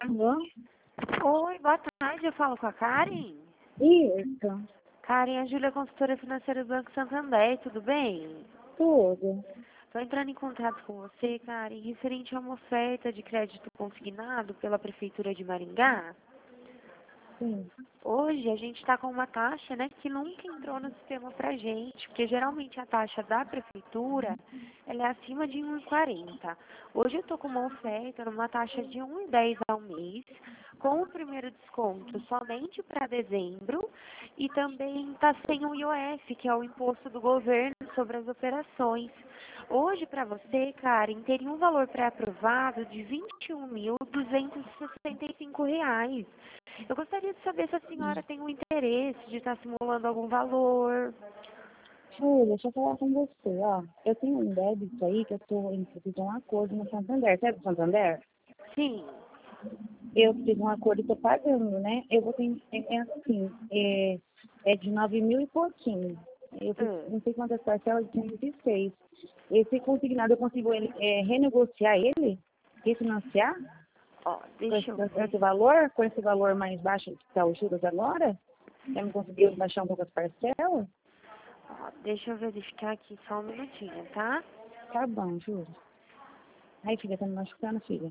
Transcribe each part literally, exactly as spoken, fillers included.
Alô? Oi, boa tarde, eu falo com a Karen? Isso, Karen, a Júlia, consultora financeira do Banco Santander, tudo bem? tudo. Estou entrando em contato com você, Karen, referente a uma oferta de crédito consignado pela Prefeitura de Maringá. Sim. Hoje a gente está com uma taxa, né, que nunca entrou no sistema pra gente, porque geralmente a taxa da prefeitura ela é acima de um vírgula quarenta. Hoje eu estou com uma oferta numa taxa de um vírgula dez ao mês, com o primeiro desconto somente para dezembro e também está sem o I O F, que é o imposto do governo sobre as operações. Hoje, para você, Karen, teria um valor pré-aprovado de vinte e um mil duzentos e sessenta e cinco reais. Eu gostaria de saber se a senhora tem um interesse de estar simulando algum valor. Júlia, deixa eu falar com você, ó. Eu tenho um débito aí que eu tô em preciso de um acordo no Santander. Sabe o Santander? Sim. Eu preciso de um acordo e tô pagando, né? Eu vou ter, é, é assim, é, é de nove mil e pouquinho. Eu fiz, Hum. não sei quantas parcelas, de cento e seis. Esse consignado, eu consigo ele, é, renegociar ele? Refinanciar? Ó, Com esse, deixa eu com ver. esse valor? Com esse valor mais baixo que está os juros agora? Eu não conseguiu De- baixar um pouco as parcelas? ó, deixa eu verificar aqui só um minutinho, tá? Tá bom, juro. Ai, filha, tá me machucando, filha.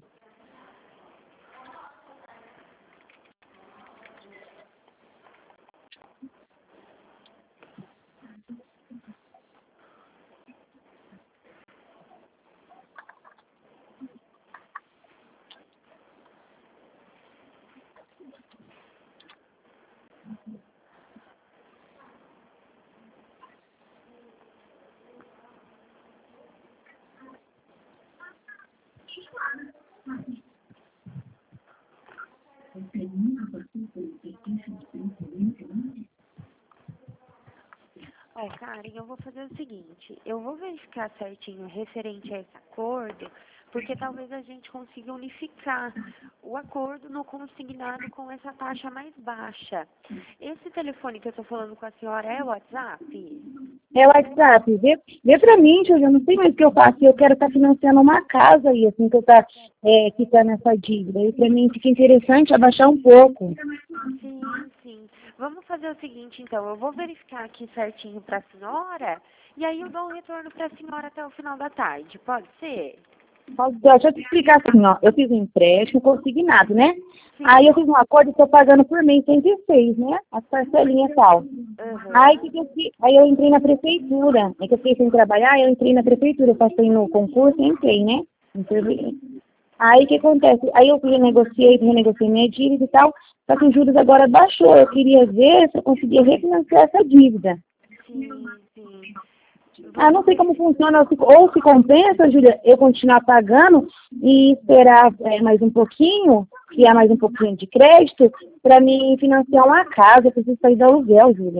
Ó, Karen, eu vou fazer o seguinte, eu vou verificar certinho referente a esse acordo, porque talvez a gente consiga unificar o acordo no consignado com essa taxa mais baixa. Esse telefone que eu estou falando com a senhora é o WhatsApp? É o WhatsApp, vê, vê pra mim, Júlia, eu não sei mais o que eu faço. Eu quero estar financiando uma casa aí, assim, que eu tá, é, que tá nessa dívida. E pra mim fica interessante abaixar um pouco. Sim, sim. Vamos fazer o seguinte, então. Eu vou verificar aqui certinho para a senhora e aí eu dou um retorno para a senhora até o final da tarde. Pode ser? Posso- Deixa eu te explicar assim, ó. Eu fiz um empréstimo consignado, né? Aí Sim. eu fiz um acordo e estou pagando por mês cento e seis, né? As parcelinhas e tal. Aí, que Aham. que eu, fi- aí eu entrei na prefeitura. É que eu fiquei sem trabalhar, eu entrei na prefeitura. Eu passei no concurso e entrei, né? Intervi- Aí o que acontece? Aí eu renegociei, renegociei minha dívida e tal, só que os juros agora baixou. Eu queria ver se eu conseguia refinanciar essa dívida. Sim, sim. Ah, não Vamos sei como verificar. funciona, ou se, ou se compensa, Júlia, eu continuar pagando e esperar é, mais um pouquinho, criar mais um pouquinho de crédito, para mim financiar uma casa. Eu preciso sair do aluguel, Júlia.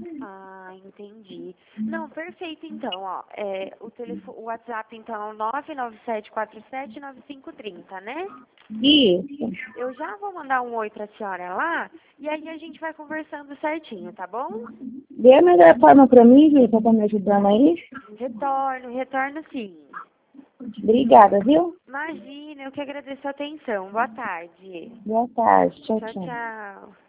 Ah, entendi. Não, perfeito então, ó. É, o, telefone, o WhatsApp então é o nove nove sete quatro sete nove cinco três zero, né? Isso. Eu já vou mandar um oi pra senhora lá e aí a gente vai conversando certinho, tá bom? Dê a melhor forma para mim, Júlia, para estar me ajudando aí. Retorno, retorno sim. Obrigada, viu? Imagina, eu que agradeço a atenção. Boa tarde. Boa tarde. Tchau, Tchau, tchau. tchau.